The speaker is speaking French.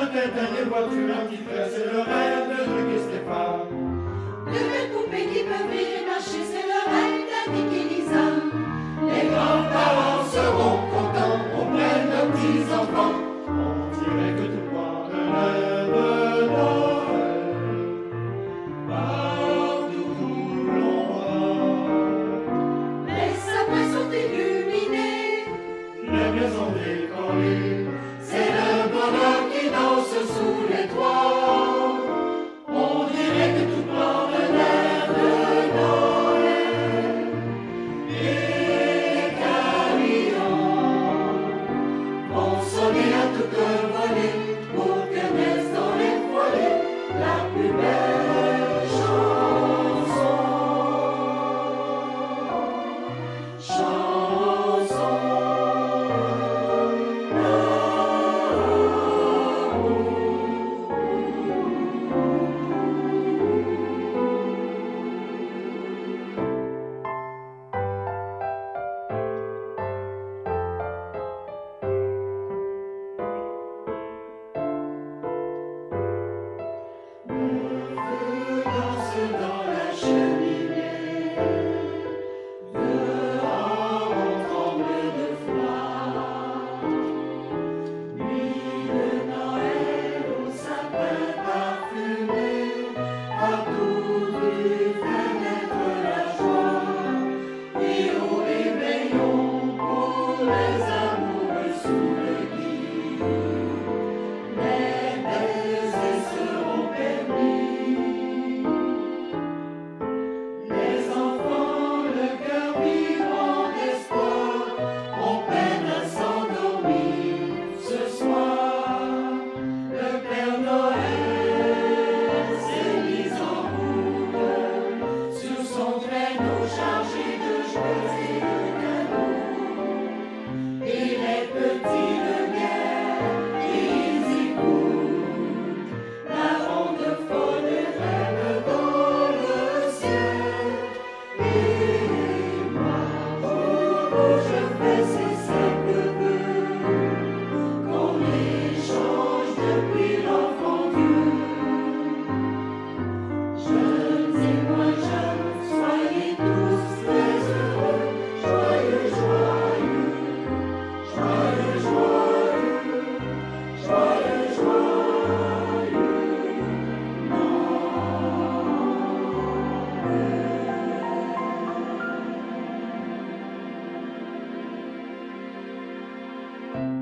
tête à des voitures qui c'est le rêve de Guy Stéphane. De belles poupées qui peuvent rire et marcher, c'est le rêve d'Annick et Lisa. Les grands-parents seront contents auprès de nos petits-enfants. On dirait que tout le monde rêve de Noël. Partout où l'on va, Les sapins sont illuminés, les maisons décorées, c'est le bonheur qui danse sous les toits. On dirait que tout le monde rêve de Noël. Et les carillons vont sonner à toute volée pour que naisse dans les foyers la plus belle chanson. Chanson danse dans la cheminée, dehors on tremble de froid. Nuit de Noël au sapin parfumé, partout du fenêtre la joie. Et au réveillon pour les amoureux sous le lit, les baisers seront permis. Les enfants, le cœur vivant d'espoir, ont peine à s'endormir ce soir. Le Père Noël s'est mis en route sur son traîneau chargé de joies et de cadeaux. Et les petits de guerre, ils y courent, la ronde folle rêve dans le ciel. Et moi, pour vous, je fais ces simples vœux qu'on échange depuis l'enfant Dieu. Jeunes et moins jeunes, soyez tous très heureux, joyeux, joyeux, joyeux, joyeux, joyeux, joyeux Noël.